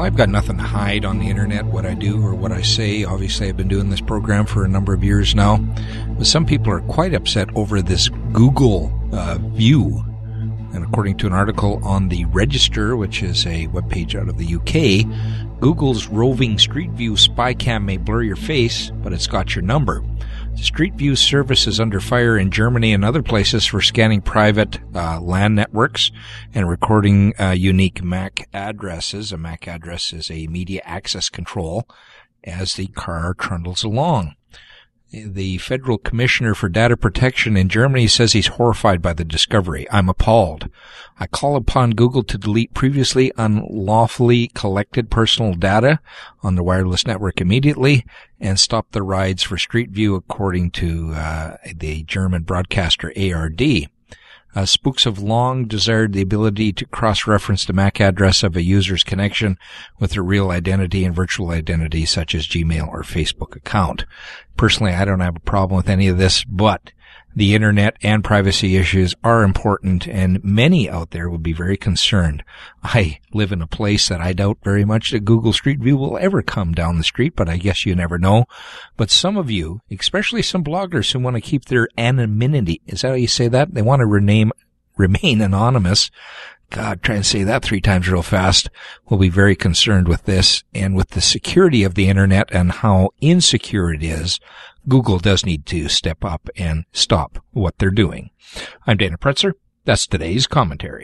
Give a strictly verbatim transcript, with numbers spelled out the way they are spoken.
I've got nothing to hide on the internet, what I do or what I say. Obviously, I've been doing this program for a number of years now. But some people are quite upset over this Google uh, View. And according to an article on the Register, which is a webpage out of the U K, Google's roving Street View spy cam may blur your face, but it's got your number. The Street View service is under fire in Germany and other places for scanning private uh, LAN networks and recording uh, unique M A C addresses. A M A C address is a media access control as the car trundles along. The Federal Commissioner for Data Protection in Germany says he's horrified by the discovery. I'm appalled. I call upon Google to delete previously unlawfully collected personal data on the wireless network immediately and stop the rides for Street View, according to uh, the German broadcaster A R D. Uh, spooks have long desired the ability to cross-reference the M A C address of a user's connection with their real identity and virtual identity, such as Gmail or Facebook account. Personally, I don't have a problem with any of this, but the internet and privacy issues are important, and many out there would be very concerned. I live in a place that I doubt very much that Google Street View will ever come down the street, but I guess you never know. But some of you, especially some bloggers who want to keep their anonymity, is that how you say that? They want to rename, remain anonymous. God, try and say that three times real fast. We'll be very concerned with this and with the security of the internet and how insecure it is. Google does need to step up and stop what they're doing. I'm Dana Pretzer. That's today's commentary.